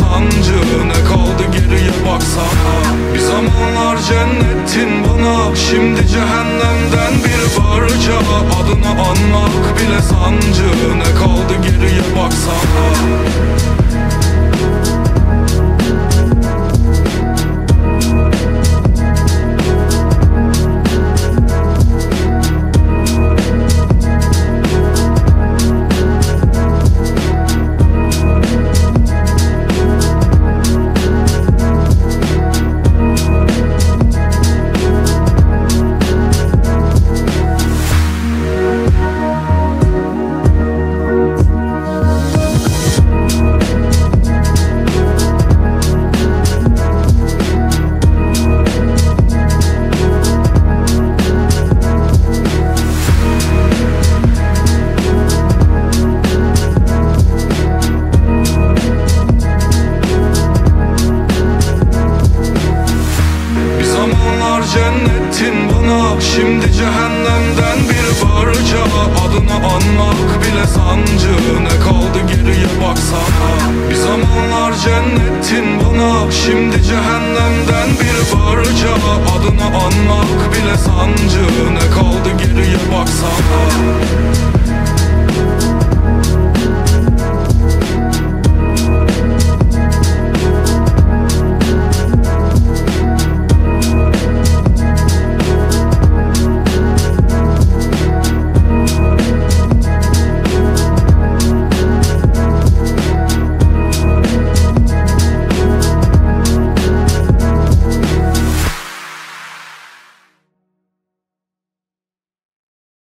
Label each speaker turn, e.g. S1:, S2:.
S1: sancı, ne kaldı geriye baksana. Bir zamanlar cennettin bana, şimdi cehennemden bir parça. Adını anmak bile sancı, ne kaldı geriye baksana. Cennettin bana, şimdi cehennemden bir parça. Adını anmak bile sancı, ne kaldı geriye baksana. Bir zamanlar cennettin bana, şimdi cehennemden bir parça. Adını anmak bile sancı, ne kaldı geriye baksana.